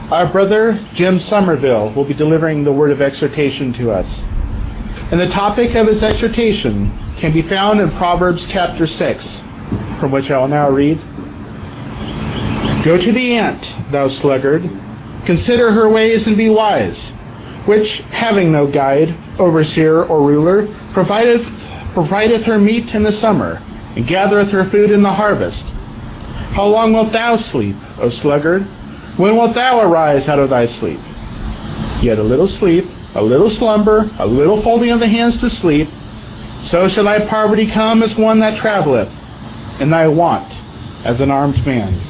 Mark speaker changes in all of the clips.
Speaker 1: Our brother Jim Somerville will be delivering the word of exhortation to us. And the topic of his exhortation can be found in Proverbs chapter 6, from which I will now read. Go to the ant, thou sluggard, consider her ways and be wise, which, having no guide, overseer, or ruler, provideth her meat in the summer, and gathereth her food in the harvest. How long wilt thou sleep, O sluggard? When wilt thou arise out of thy sleep? Yet a little sleep, a little slumber, a little folding of the hands to sleep, so shall thy poverty come as one that travelleth, and thy want as an armed man.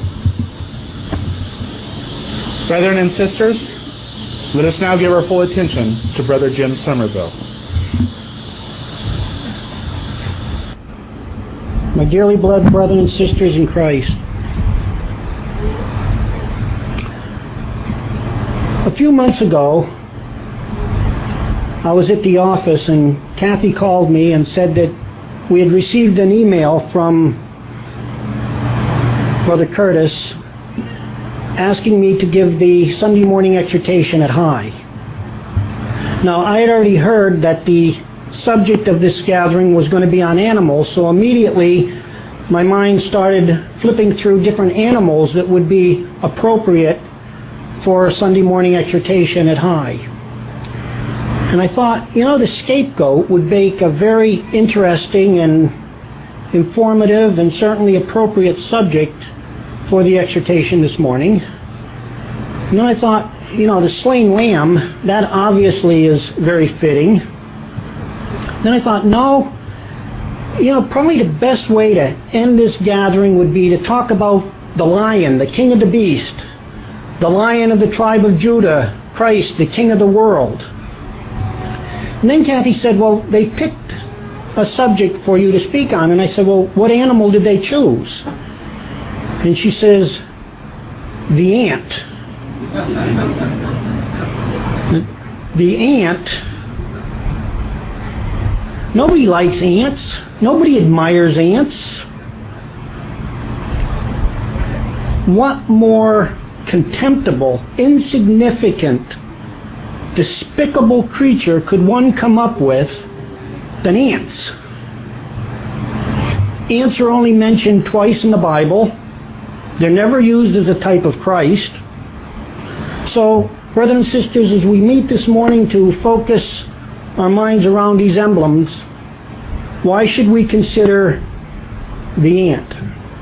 Speaker 1: Brethren and sisters, let us now give our full attention to Brother Jim Somerville.
Speaker 2: My dearly beloved brothers and sisters in Christ, a few months ago, I was at the office and Kathy called me and said that we had received an email from Brother Curtis asking me to give the Sunday morning exhortation at High. Now, I had already heard that the subject of this gathering was going to be on animals, so immediately my mind started flipping through different animals that would be appropriate for a Sunday morning exhortation at High. And I thought, the scapegoat would make a very interesting and informative and certainly appropriate subject for the exhortation this morning. And then I thought, the slain lamb, that obviously is very fitting. Then I thought, no, probably the best way to end this gathering would be to talk about the lion, the king of the beast, the lion of the tribe of Judah, Christ, the king of the world. And then Kathy said, well, they picked a subject for you to speak on. And I said, well, what animal did they choose? And she says, the ant. The ant. Nobody likes ants. Nobody admires ants. What more contemptible, insignificant, despicable creature could one come up with than ants? Ants are only mentioned twice in the Bible. They're never used as a type of Christ. So, brothers and sisters, as we meet this morning to focus our minds around these emblems, why should we consider the ant?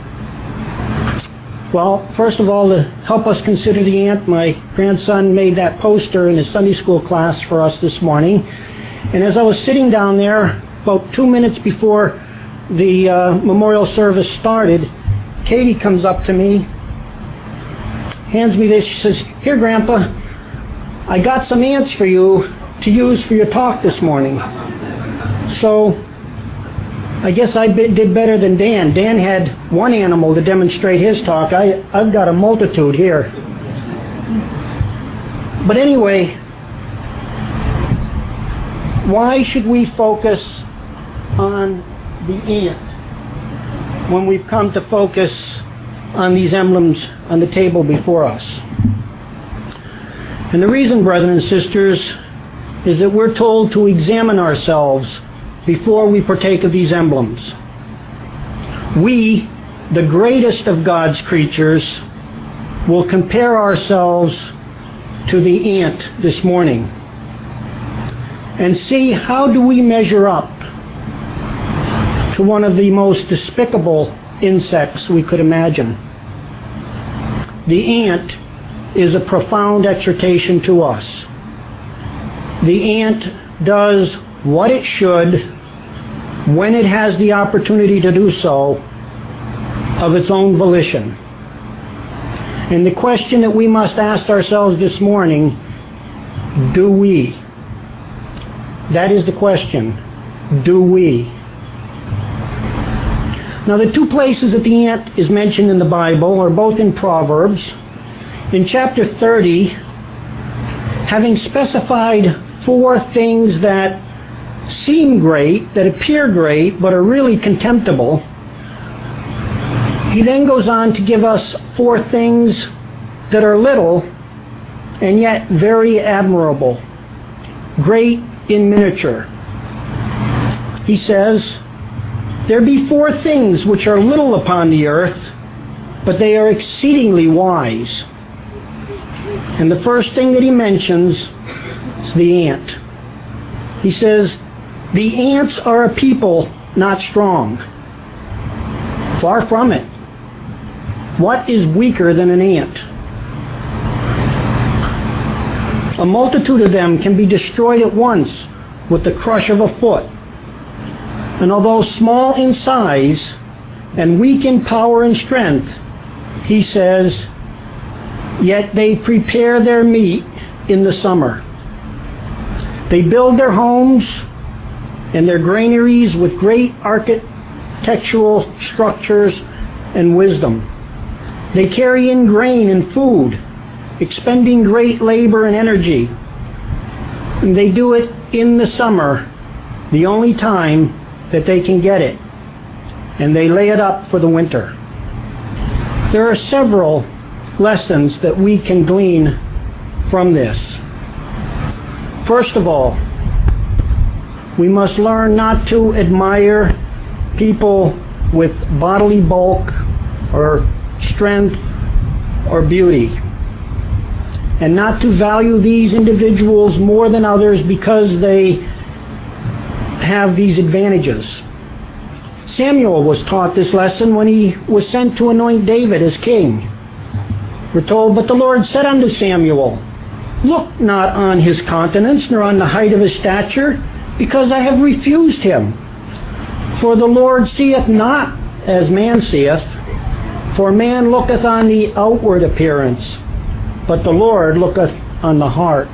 Speaker 2: Well, first of all, to help us consider the ant, my grandson made that poster in his Sunday school class for us this morning. And as I was sitting down there, about 2 minutes before the memorial service started, Katie comes up to me, hands me this. She says, here, Grandpa, I got some ants for you to use for your talk this morning. So I guess I did better than Dan. Dan had one animal to demonstrate his talk. I've got a multitude here. But anyway, why should we focus on the ant when we've come to focus on these emblems on the table before us? And the reason, brothers and sisters, is that we're told to examine ourselves before we partake of these emblems. We, the greatest of God's creatures, will compare ourselves to the ant this morning and see how do we measure up to one of the most despicable insects we could imagine. The ant is a profound exhortation to us. The ant does what it should when it has the opportunity to do so of its own volition. And the question that we must ask ourselves this morning, do we? That is the question. Do we? Now, the two places that the ant is mentioned in the Bible are both in Proverbs. In chapter 30, having specified 4 things that seem great, that appear great, but are really contemptible, he then goes on to give us 4 things that are little, and yet very admirable, great in miniature. He says, "There be four things which are little upon the earth, but they are exceedingly wise." And the first thing that he mentions is the ant. He says, "The ants are a people not strong." Far from it. What is weaker than an ant? A multitude of them can be destroyed at once with the crush of a foot. And although small in size and weak in power and strength, he says, yet they prepare their meat in the summer. They build their homes and their granaries with great architectural structures and wisdom. They carry in grain and food, expending great labor and energy. And they do it in the summer, the only time that they can get it. And they lay it up for the winter. There are several lessons that we can glean from this. First of all, we must learn not to admire people with bodily bulk or strength or beauty, and not to value these individuals more than others because they have these advantages. Samuel was taught this lesson when he was sent to anoint David as king. We're told, "But the Lord said unto Samuel, Look not on his countenance, nor on the height of his stature, because I have refused him. For the Lord seeth not as man seeth, for man looketh on the outward appearance, but the Lord looketh on the heart."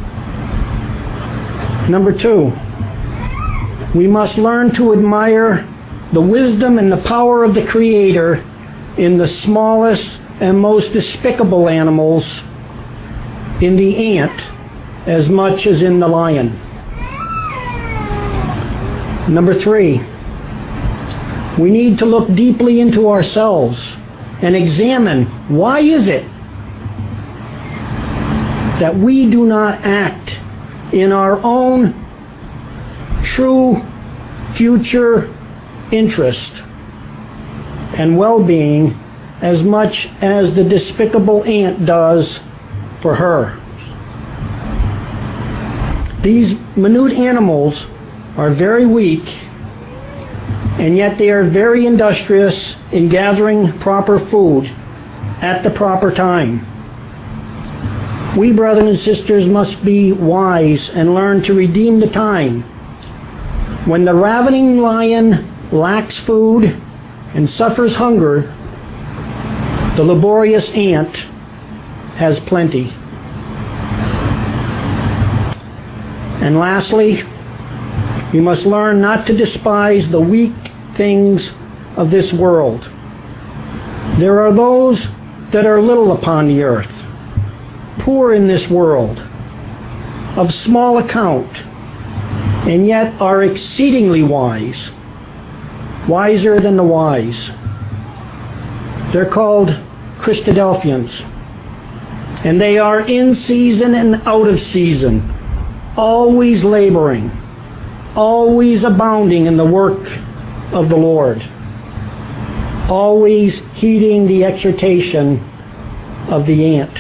Speaker 2: Number two, we must learn to admire the wisdom and the power of the Creator in the smallest and most despicable animals, in the ant as much as in the lion. Number three, we need to look deeply into ourselves and examine, why is it that we do not act in our own true future interest and well-being as much as the despicable ant does for her. These minute animals are very weak, and yet they are very industrious in gathering proper food at the proper time. We, brothers and sisters, must be wise and learn to redeem the time. When the ravening lion lacks food and suffers hunger, the laborious ant has plenty. And lastly, we must learn not to despise the weak things of this world. There are those that are little upon the earth, poor in this world, of small account, and yet are exceedingly wise, wiser than the wise. They're called Christadelphians, and they are in season and out of season, always laboring, always abounding in the work of the Lord, always heeding the exhortation of the ant.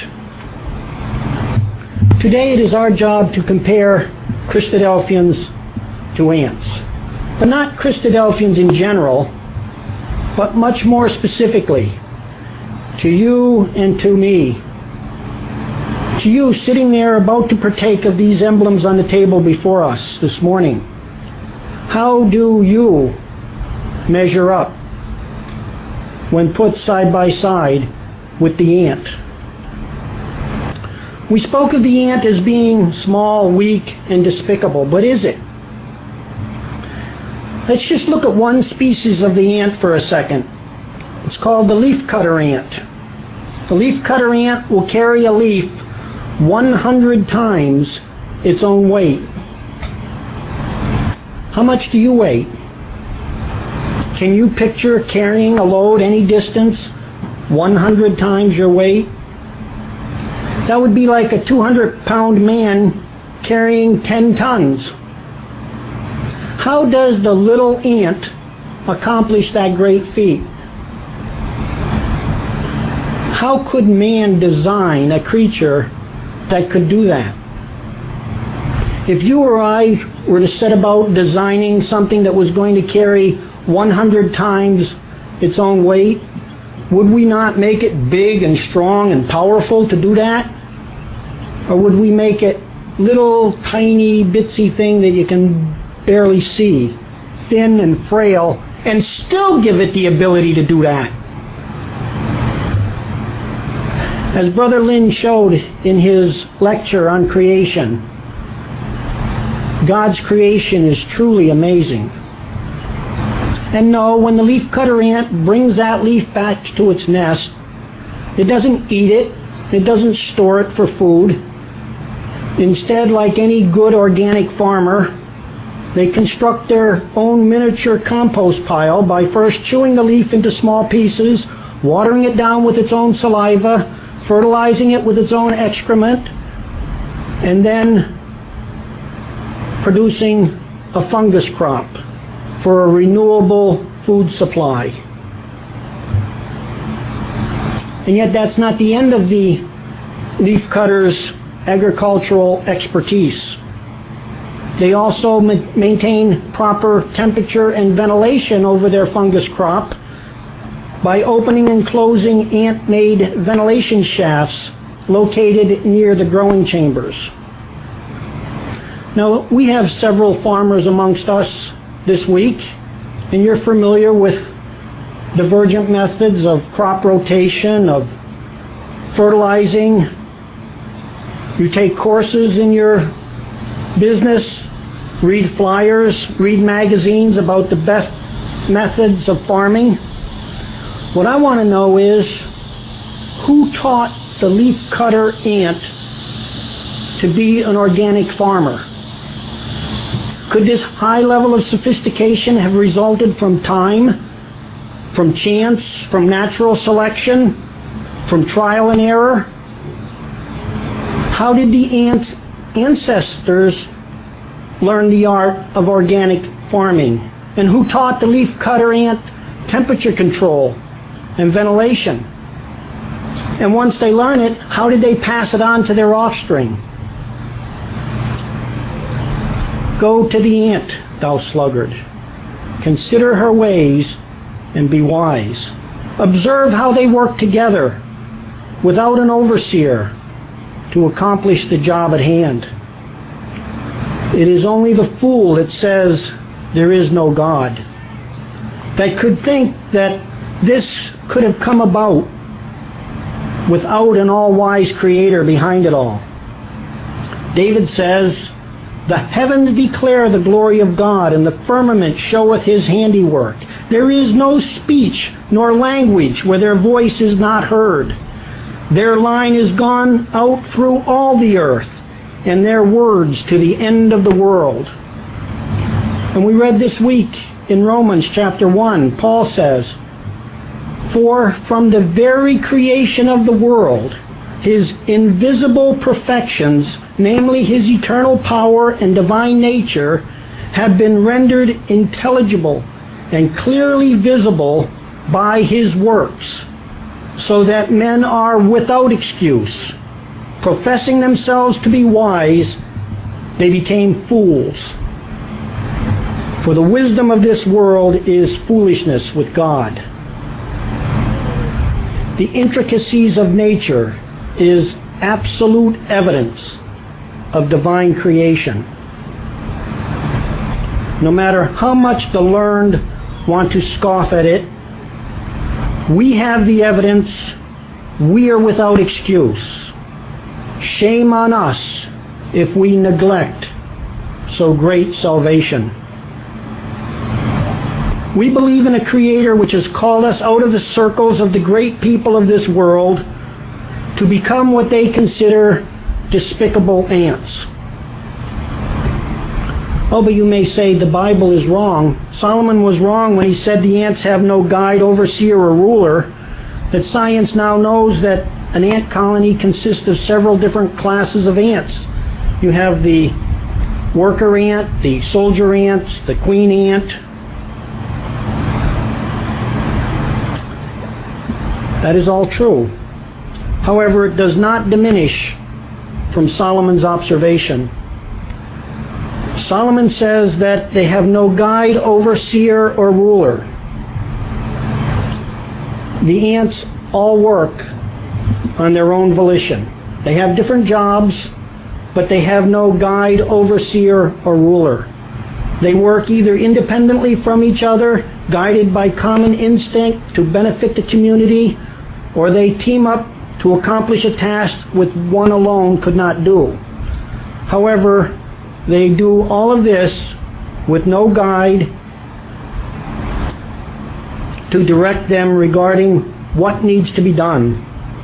Speaker 2: Today it is our job to compare Christadelphians to ants, but not Christadelphians in general, but much more specifically to you and to me. To you sitting there about to partake of these emblems on the table before us this morning. How do you measure up when put side by side with the ant? We spoke of the ant as being small, weak, and despicable, but is it? Let's just look at one species of the ant for a second. It's called the leafcutter ant. The leafcutter ant will carry a leaf 100 times its own weight. How much do you weigh? Can you picture carrying a load any distance 100 times your weight? That would be like a 200-pound man carrying 10 tons. How does the little ant accomplish that great feat? How could man design a creature that could do that? If you or I were to set about designing something that was going to carry 100 times its own weight, would we not make it big and strong and powerful to do that? Or would we make it little tiny bitsy thing that you can barely see, thin and frail, and still give it the ability to do that? As Brother Lynn showed in his lecture on creation, God's creation is truly amazing. And no, when the leafcutter ant brings that leaf back to its nest, it doesn't eat it, it doesn't store it for food. Instead, like any good organic farmer, they construct their own miniature compost pile by first chewing the leaf into small pieces, watering it down with its own saliva, fertilizing it with its own excrement, and then producing a fungus crop for a renewable food supply. And yet that's not the end of the leafcutter's agricultural expertise. They also maintain proper temperature and ventilation over their fungus crop by opening and closing ant-made ventilation shafts located near the growing chambers. Now, we have several farmers amongst us this week, and you're familiar with divergent methods of crop rotation, of fertilizing. You take courses in your business, read flyers, read magazines about the best methods of farming. What I want to know is, who taught the leafcutter ant to be an organic farmer? Could this high level of sophistication have resulted from time, from chance, from natural selection, from trial and error? How did the ant's ancestors learn the art of organic farming? And who taught the leafcutter ant temperature control and ventilation? And once they learn it, how did they pass it on to their offspring? Go to the ant, thou sluggard. Consider her ways and be wise. Observe how they work together without an overseer to accomplish the job at hand. It is only the fool that says there is no God that could think that this could have come about without an all-wise creator behind it all. David says, "The heavens declare the glory of God, and the firmament showeth his handiwork. There is no speech nor language where their voice is not heard. Their line is gone out through all the earth, and their words to the end of the world." And we read this week in Romans chapter 1, Paul says, "For from the very creation of the world, his invisible perfections, namely his eternal power and divine nature, have been rendered intelligible and clearly visible by his works, so that men are without excuse. Professing themselves to be wise, they became fools. For the wisdom of this world is foolishness with God." The intricacies of nature is absolute evidence of divine creation. No matter how much the learned want to scoff at it, we have the evidence. We are without excuse. Shame on us if we neglect so great salvation. We believe in a Creator which has called us out of the circles of the great people of this world to become what they consider despicable ants. Oh, but you may say the Bible is wrong. Solomon was wrong when he said the ants have no guide, overseer, or ruler, that science now knows that an ant colony consists of several different classes of ants. You have the worker ant, the soldier ant, the queen ant. That is all true. However, it does not diminish from Solomon's observation. Solomon says that they have no guide, overseer, or ruler. The ants all work on their own volition. They have different jobs, but they have no guide, overseer, or ruler. They work either independently from each other, guided by common instinct to benefit the community, or they team up to accomplish a task which one alone could not do. However, they do all of this with no guide to direct them regarding what needs to be done.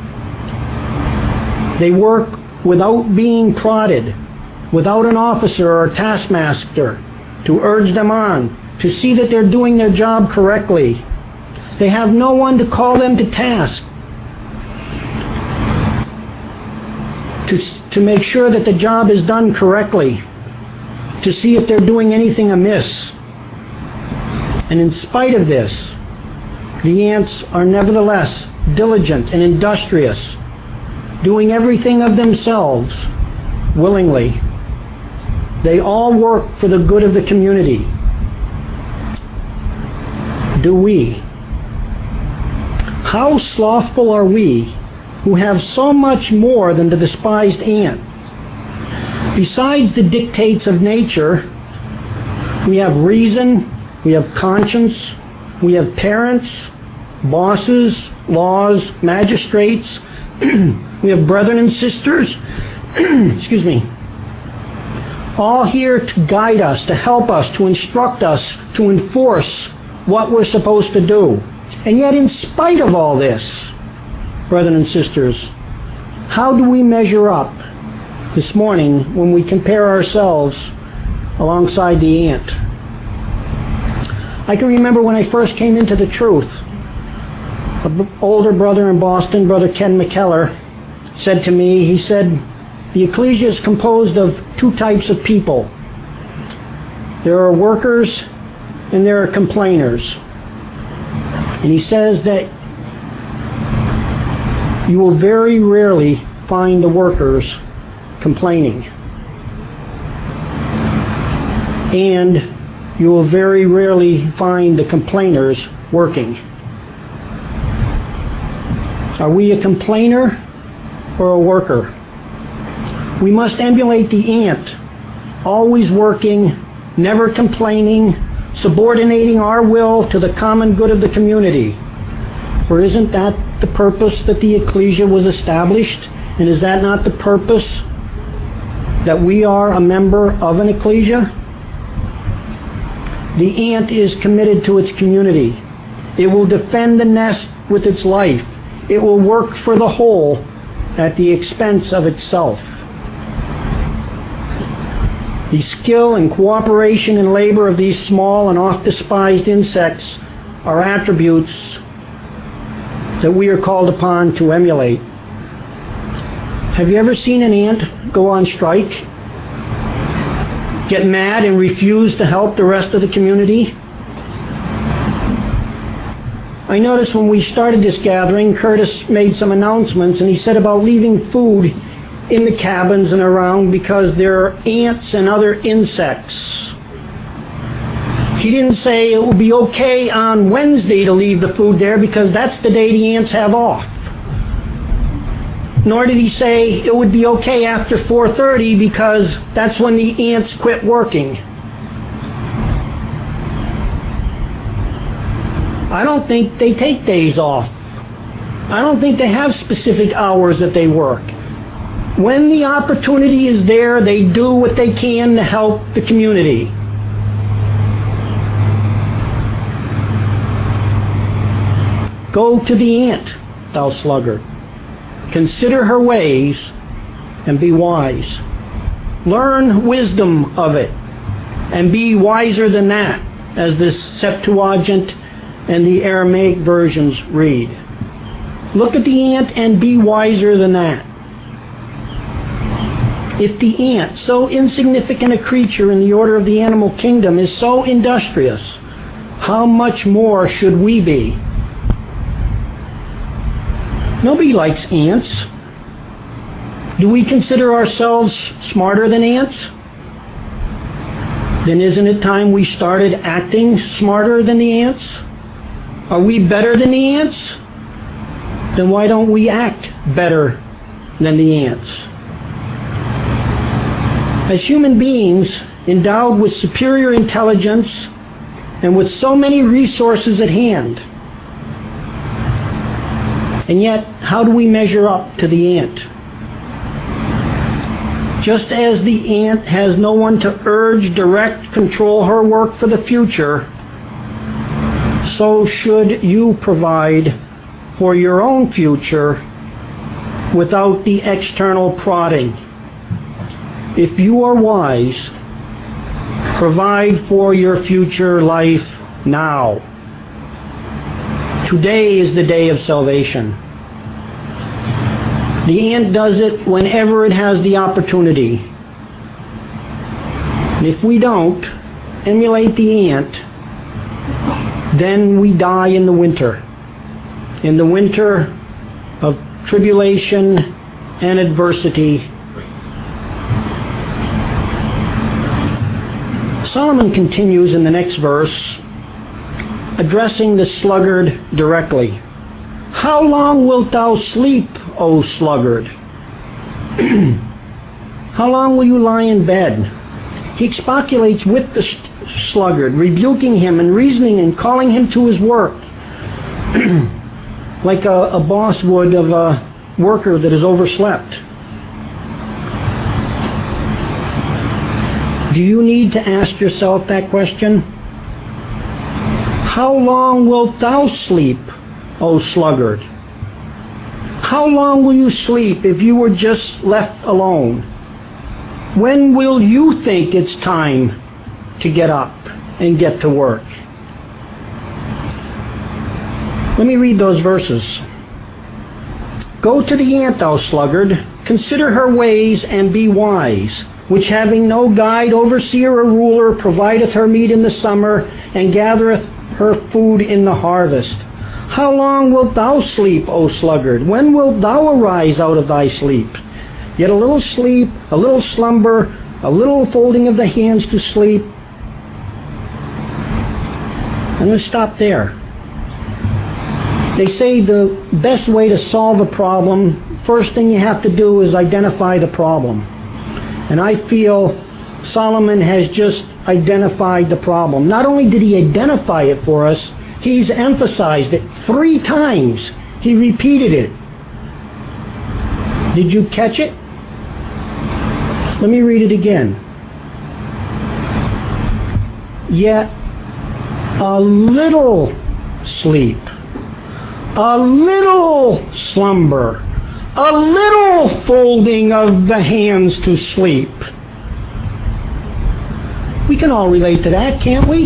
Speaker 2: They work without being prodded, without an officer or taskmaster to urge them on, to see that they're doing their job correctly. They have no one to call them to task, to make sure that the job is done correctly, to see if they're doing anything amiss. And in spite of this, the ants are nevertheless diligent and industrious, doing everything of themselves willingly. They all work for the good of the community. Do we? How slothful are we who have so much more than the despised ant? Besides the dictates of nature, we have reason, we have conscience, we have parents, bosses, laws, magistrates, we have brethren and sisters, excuse me, all here to guide us, to help us, to instruct us, to enforce what we're supposed to do. And yet, in spite of all this, brethren and sisters, how do we measure up this morning when we compare ourselves alongside the ant? I can remember when I first came into the truth, an older brother in Boston, Brother Ken McKellar, said to me, he said, the ecclesia is composed of two types of people. There are workers and there are complainers. And he says that you will very rarely find the workers complaining. And you will very rarely find the complainers working. Are we a complainer or a worker? We must emulate the ant, always working, never complaining, subordinating our will to the common good of the community. For isn't that the purpose that the ecclesia was established? And is that not the purpose that we are a member of an ecclesia? The ant is committed to its community. It will defend the nest with its life. It will work for the whole at the expense of itself. The skill and cooperation and labor of these small and oft-despised insects are attributes that we are called upon to emulate. Have you ever seen an ant go on strike? Get mad and refuse to help the rest of the community? I noticed when we started this gathering, Curtis made some announcements, and he said about leaving food in the cabins and around because there are ants and other insects. He didn't say it would be okay on Wednesday to leave the food there because that's the day the ants have off. Nor did he say it would be okay after 4:30 because that's when the ants quit working. I don't think they take days off. I don't think they have specific hours that they work. When the opportunity is there, they do what they can to help the community. Go to the ant, thou sluggard. Consider her ways and be wise. Learn wisdom of it and be wiser than that, as the Septuagint and the Aramaic versions read. Look at the ant and be wiser than that. If the ant, so insignificant a creature in the order of the animal kingdom, is so industrious, how much more should we be? Nobody likes ants. Do we consider ourselves smarter than ants? Then isn't it time we started acting smarter than the ants? Are we better than the ants? Then why don't we act better than the ants? As human beings, endowed with superior intelligence and with so many resources at hand, and yet, how do we measure up to the ant? Just as the ant has no one to urge, direct, control her work for the future, so should you provide for your own future without the external prodding. If you are wise, provide for your future life now. Today is the day of salvation. The ant does it whenever it has the opportunity. And if we don't emulate the ant, then we die in the winter of tribulation and adversity. Solomon continues in the next verse, addressing the sluggard directly. How long wilt thou sleep, O sluggard? How long will you lie in bed? He expostulates with the sluggard, rebuking him and reasoning and calling him to his work, like a boss would of a worker that has overslept. Do you need to ask yourself that question? How long wilt thou sleep, O sluggard? How long will you sleep if you were just left alone? When will you think it's time to get up and get to work? Let me read those verses. Go to the ant, thou sluggard, consider her ways and be wise, which having no guide, overseer, or ruler, provideth her meat in the summer, and gathereth her food in the harvest. How long wilt thou sleep, O sluggard? When wilt thou arise out of thy sleep? Yet a little sleep, a little slumber, a little folding of the hands to sleep. I'm going to stop there. They say the best way to solve a problem, first thing you have to do is identify the problem. And I feel Solomon has just identified the problem. Not only did he identify it for us, he's emphasized it 3 times. He repeated it. Did you catch it? Let me read it again. Yet a little sleep, a little slumber, a little folding of the hands to sleep. We can all relate to that, can't we?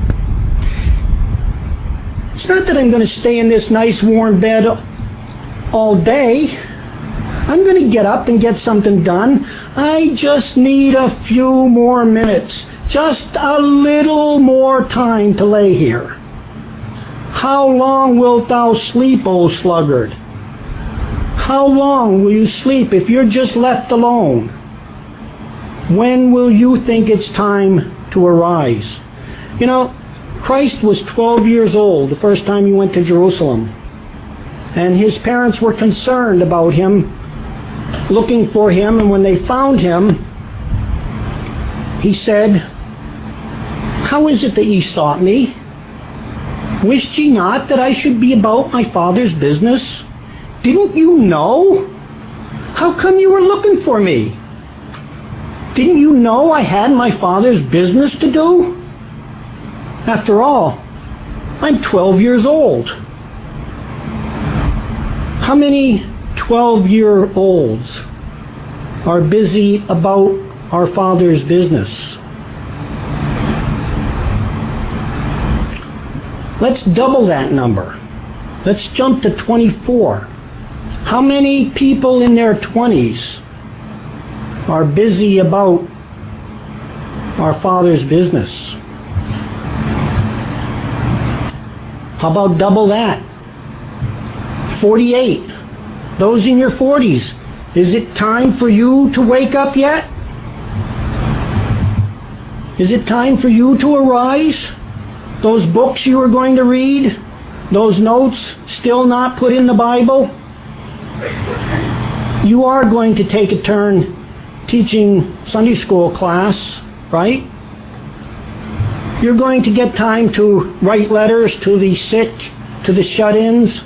Speaker 2: It's not that I'm going to stay in this nice warm bed all day. I'm going to get up and get something done. I just need a few more minutes, just a little more time to lay here. How long wilt thou sleep, O sluggard? How long will you sleep if you're just left alone? When will you think it's time to arise? You know, Christ was 12 years old the first time he went to Jerusalem. And his parents were concerned about him, looking for him, and when they found him, he said, How is it that ye sought me? Wished ye not that I should be about my Father's business? Didn't you know? How come you were looking for me? Didn't you know I had my Father's business to do? After all, I'm 12 years old. How many 12-year-olds are busy about our Father's business? Let's double that number. Let's jump to 24. How many people in their 20s are busy about our Father's business? How about double that? 48. Those in your 40s, is it time for you to wake up yet? Is it time for you to arise? Those books you were going to read, those notes still not put in the Bible, you are going to take a turn teaching Sunday school class, right? You're going to get time to write letters to the sick, to the shut-ins.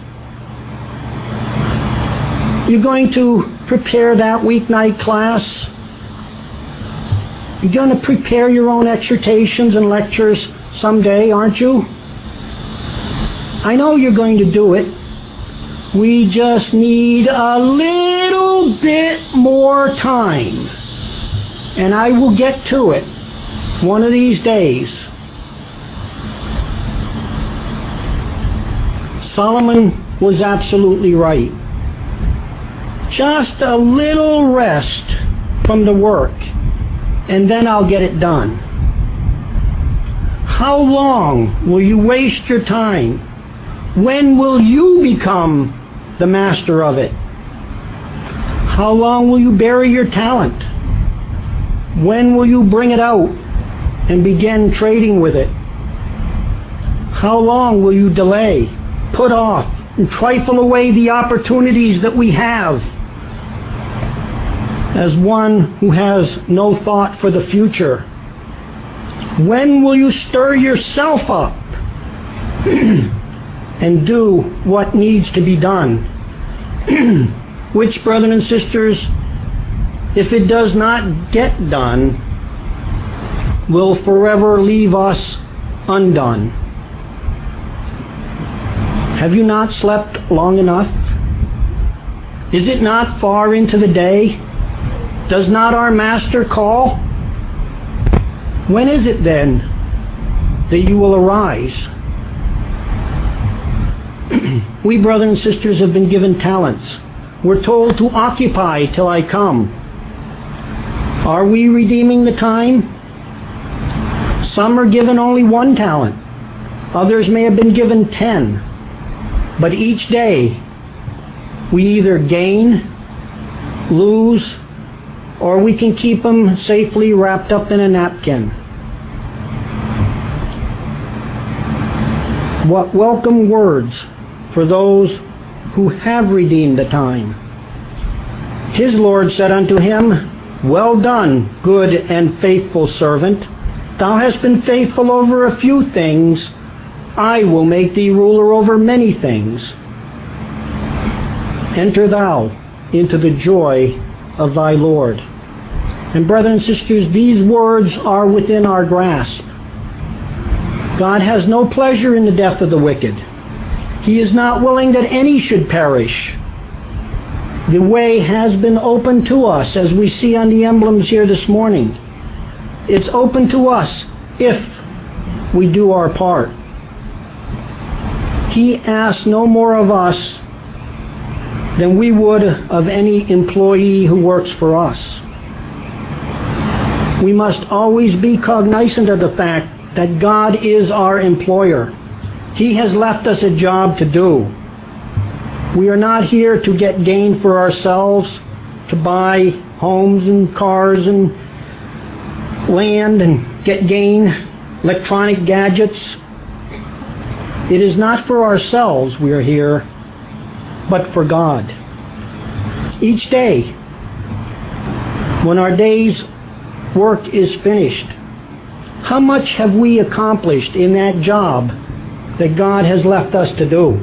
Speaker 2: You're going to prepare that weeknight class. You're going to prepare your own exhortations and lectures someday, aren't you? I know you're going to do it. We just need a little bit more time. And I will get to it one of these days. Solomon was absolutely right. Just a little rest from the work, and then I'll get it done. How long will you waste your time? When will you become the master of it? How long will you bury your talent? When will you bring it out and begin trading with it? How long will you delay, put off, and trifle away the opportunities that we have? As one who has no thought for the future, when will you stir yourself up and do what needs to be done? Which, brothers and sisters, if it does not get done, will forever leave us undone. Have you not slept long enough? Is it not far into the day? Does not our Master call? When is it then that you will arise? We, brothers and sisters, have been given talents. We're told to occupy till I come. Are we redeeming the time? Some are given only 1 talent. Others may have been given 10. But each day, we either gain, lose, or we can keep them safely wrapped up in a napkin. What welcome words for those who have redeemed the time. His Lord said unto him, Well done, good and faithful servant. Thou hast been faithful over a few things. I will make thee ruler over many things. Enter thou into the joy of thy Lord. And brothers and sisters, these words are within our grasp. God has no pleasure in the death of the wicked. He is not willing that any should perish. The way has been opened to us, as we see on the emblems here this morning. It's open to us if we do our part. He asks no more of us than we would of any employee who works for us. We must always be cognizant of the fact that God is our employer. He has left us a job to do. We are not here to get gain for ourselves, to buy homes and cars and land and get gain, electronic gadgets. It is not for ourselves we are here, but for God. Each day, when our day's work is finished, how much have we accomplished in that job that God has left us to do?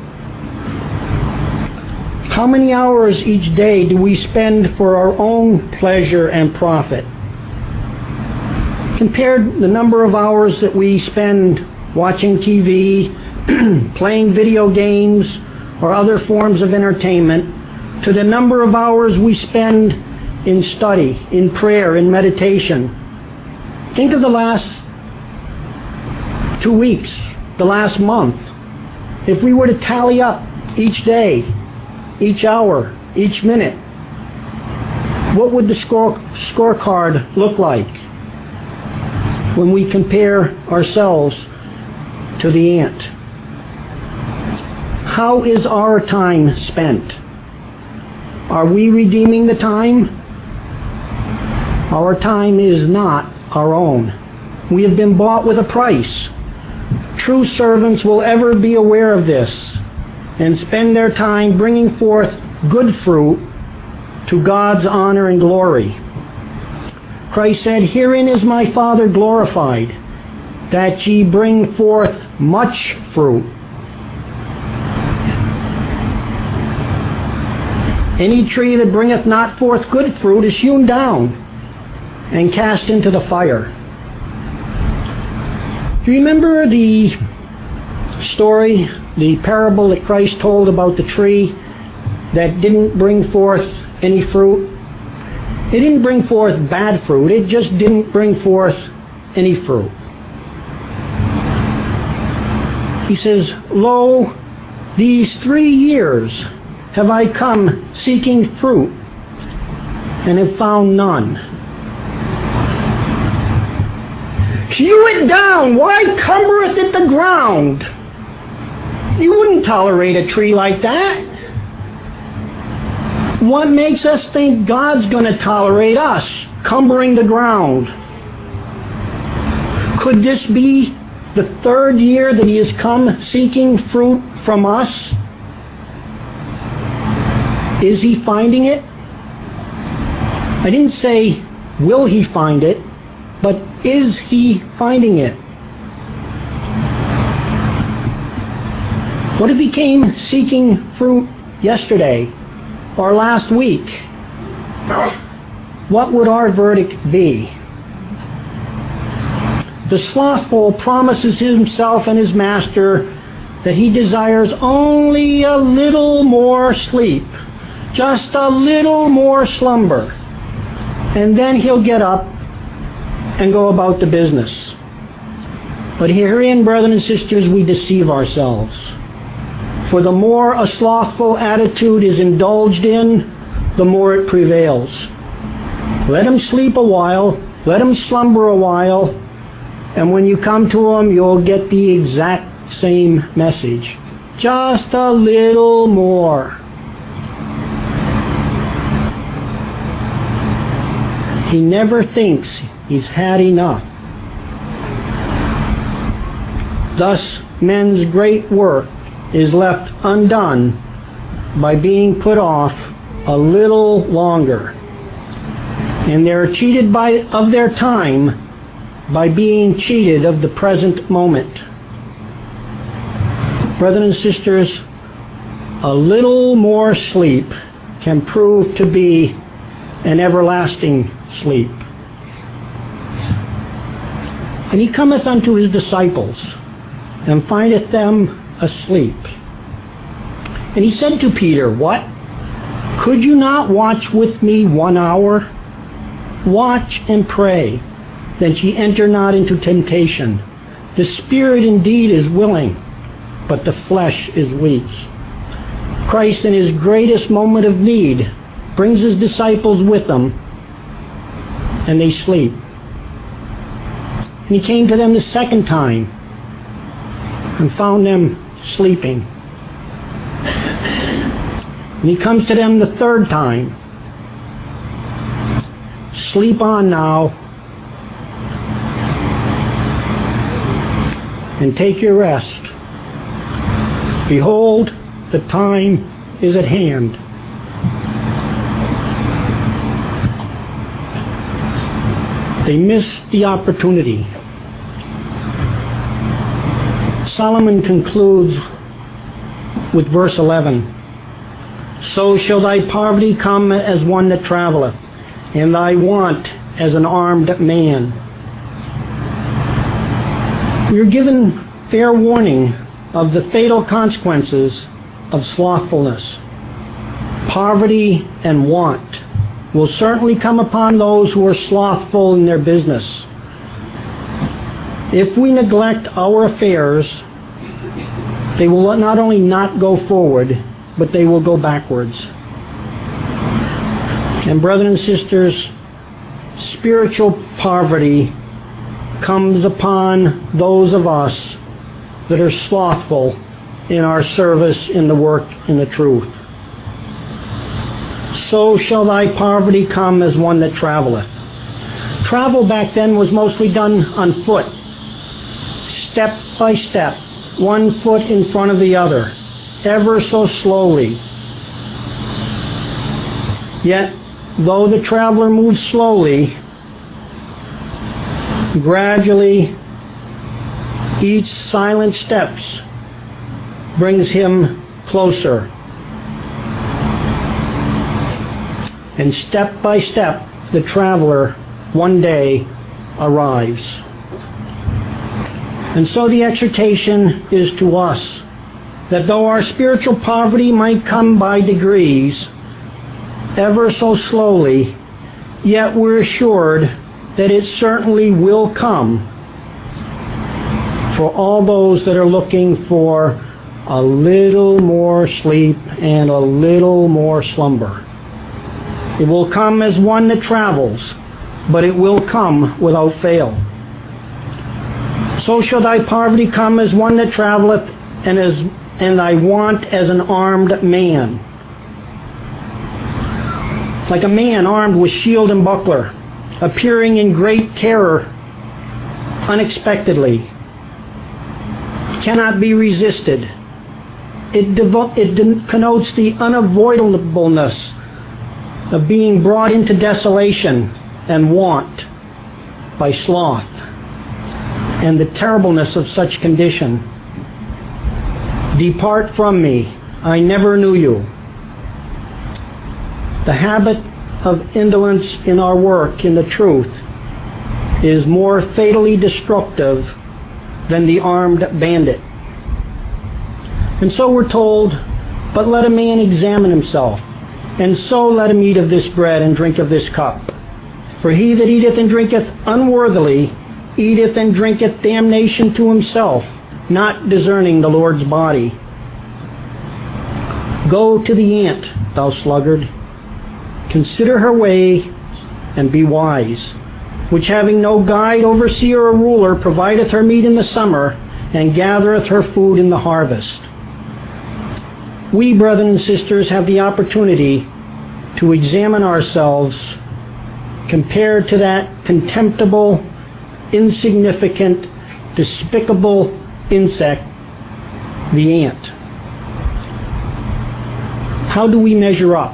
Speaker 2: How many hours each day do we spend for our own pleasure and profit? Compare the number of hours that we spend watching TV, playing video games, or other forms of entertainment, to the number of hours we spend in study, in prayer, in meditation. Think of the last 2 weeks, the last month. If we were to tally up each day each hour, each minute, what would the scorecard look like when we compare ourselves to the ant? How is our time spent? Are we redeeming the time? Our time is not our own. We have been bought with a price. True servants will ever be aware of this and spend their time bringing forth good fruit to God's honor and glory. Christ said, "Herein is my Father glorified, that ye bring forth much fruit." Any tree that bringeth not forth good fruit is hewn down and cast into the fire. Do you remember the story, the parable that Christ told about the tree that didn't bring forth any fruit? It didn't bring forth bad fruit. It just didn't bring forth any fruit. He says, "Lo, these 3 years have I come seeking fruit, and have found none. Hew it down, why cumbereth it the ground?" You wouldn't tolerate a tree like that. What makes us think God's going to tolerate us cumbering the ground? Could this be the 3rd year that He has come seeking fruit from us? Is He finding it? I didn't say, will He find it, but is He finding it? What if He came seeking fruit yesterday or last week? What would our verdict be? The slothful promises himself and his master that he desires only a little more sleep, just a little more slumber, and then he'll get up and go about the business. But herein, brothers and sisters, we deceive ourselves. For the more a slothful attitude is indulged in, the more it prevails. Let him sleep a while, let him slumber a while, and when you come to him, you'll get the exact same message. Just a little more. He never thinks he's had enough. Thus, men's great work is left undone by being put off a little longer. And they're cheated of their time by being cheated of the present moment. Brothers and sisters, a little more sleep can prove to be an everlasting sleep. And he cometh unto his disciples, and findeth them asleep. And he said to Peter, "What? Could you not watch with me 1 hour? Watch and pray, that ye enter not into temptation. The spirit indeed is willing, but the flesh is weak." Christ, in his greatest moment of need, brings his disciples with him, and they sleep. And he came to them the 2nd time and found them sleeping. And he comes to them the 3rd time. Sleep on now, and take your rest. Behold, the time is at hand. They missed the opportunity. Solomon concludes with verse 11. "So shall thy poverty come as one that travelleth, and thy want as an armed man." We are given fair warning of the fatal consequences of slothfulness. Poverty and want will certainly come upon those who are slothful in their business. If we neglect our affairs, they will not only not go forward, but they will go backwards. And brothers and sisters, spiritual poverty comes upon those of us that are slothful in our service in the work in the truth. So shall thy poverty come as one that traveleth. Travel back then was mostly done on foot, step by step, one foot in front of the other, ever so slowly. Yet, though the traveler moves slowly, gradually each silent steps brings him closer. And step by step, the traveler one day arrives. And so the exhortation is to us that though our spiritual poverty might come by degrees, ever so slowly, yet we're assured that it certainly will come for all those that are looking for a little more sleep and a little more slumber. It will come as one that travels, but it will come without fail. So shall thy poverty come as one that traveleth, and thy want as an armed man. Like a man armed with shield and buckler, appearing in great terror unexpectedly. Cannot be resisted. It connotes the unavoidableness of being brought into desolation and want by sloth, and the terribleness of such condition. Depart from me, I never knew you. The habit of indolence in our work in the truth is more fatally destructive than the armed bandit. And so we're told, but let a man examine himself, and so let him eat of this bread and drink of this cup. For he that eateth and drinketh unworthily eateth and drinketh damnation to himself, not discerning the Lord's body. Go to the ant, thou sluggard. Consider her way, and be wise, which having no guide, overseer, or ruler, provideth her meat in the summer, and gathereth her food in the harvest. We, brothers and sisters, have the opportunity to examine ourselves compared to that contemptible, insignificant, despicable insect, the ant. How do we measure up?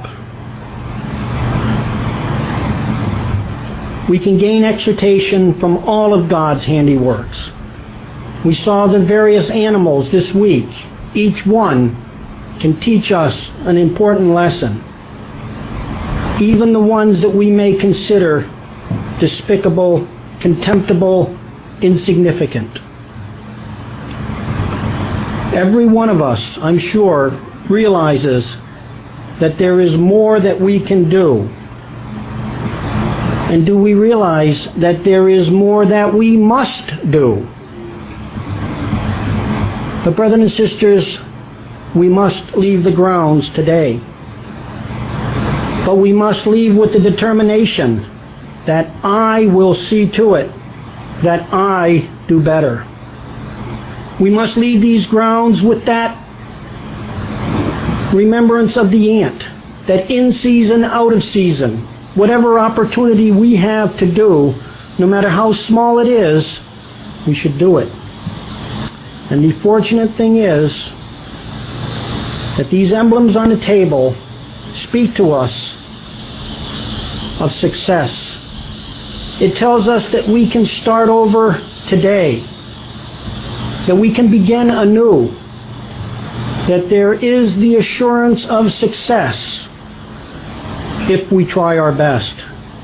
Speaker 2: We can gain exhortation from all of God's handiworks. We saw the various animals this week. Each one can teach us an important lesson. Even the ones that we may consider despicable, contemptible, insignificant. Every one of us, I'm sure, realizes that there is more that we can do. And do we realize that there is more that we must do? But brothers and sisters, we must leave the grounds today. But we must leave with the determination that I will see to it that I do better. We must leave these grounds with that remembrance of the ant, that in season, out of season, whatever opportunity we have to do, no matter how small it is, we should do it. And the fortunate thing is that these emblems on the table speak to us of success. It tells us that we can start over today, that we can begin anew, that there is the assurance of success if we try our best.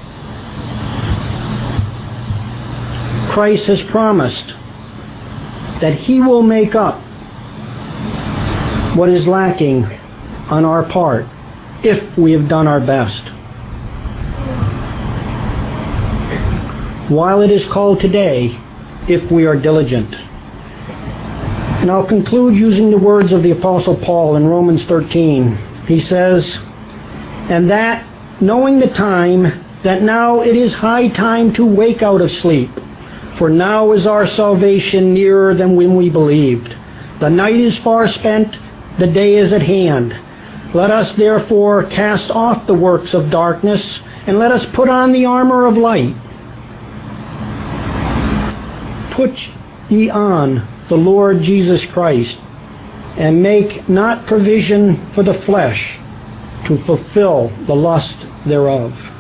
Speaker 2: Christ has promised that He will make up what is lacking on our part if we have done our best. While it is called today, if we are diligent. And I'll conclude using the words of the Apostle Paul in Romans 13. He says, "And that, knowing the time, that now it is high time to wake out of sleep, for now is our salvation nearer than when we believed. The night is far spent, the day is at hand. Let us therefore cast off the works of darkness, and let us put on the armor of light. Put ye on the Lord Jesus Christ, and make not provision for the flesh to fulfill the lust thereof."